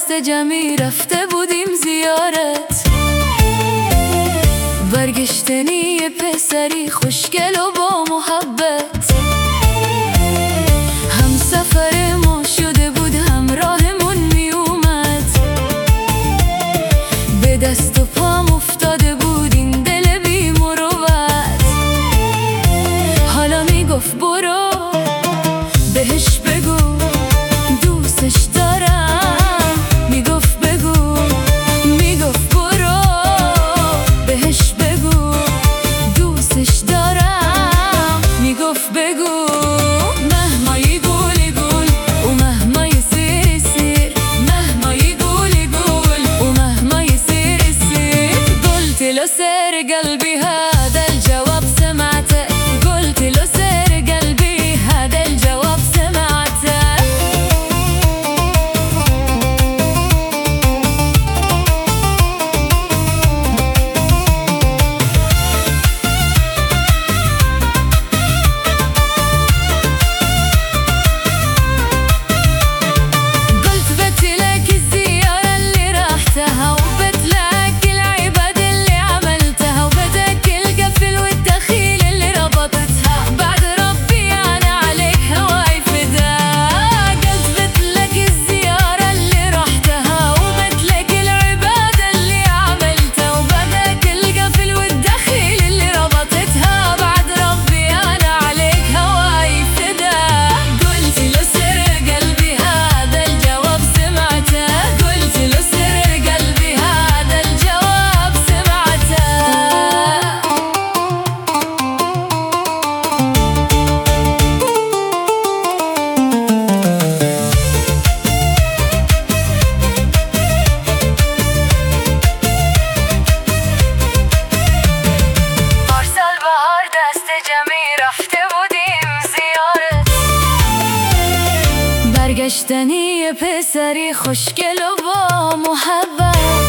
دست جمعی رفته بودیم زیارت. برگشتنی یه پسری خوشگل و با محبت. هم سفر ما شده بود همراهمون می اومد. به دست و پام افتاده بود این دل بی مروت. حالا می گفت برو بهش بگو دوستش دارم. می گفت بگو، می گفت برو بهش بگو دوستش دارم. می گفت بگو مهمایی گولی گول و مهمای سیر سیر. مهمایی گولی گول و مهمای سیر سیر. قلت له سر قلبي هذا الجواب سمعته. قلت له سر قلبي هذا الجواب سمعته. قلت بتلك الزيارة اللي رحتها وبتلك العبادة اللي عملتها وبدك القفل والدخيل اللي ربطتها. بعد ربي أنا عليك هواي فداك. قلت بتلك الزيارة اللي رحتها وبتلك العبادة اللي عملتها وبدك القفل والدخيل اللي ربطتها. بعد ربي أنا عليك هواي فداك. قلت له سر قلبي هذا الجواب سمعته. قلت له سر قلبي هذا الجواب سمعته. پارسال بهار دست جمعی رفته بودیم زیارت. برگشتنی یه پسری خوشگل و با محبت.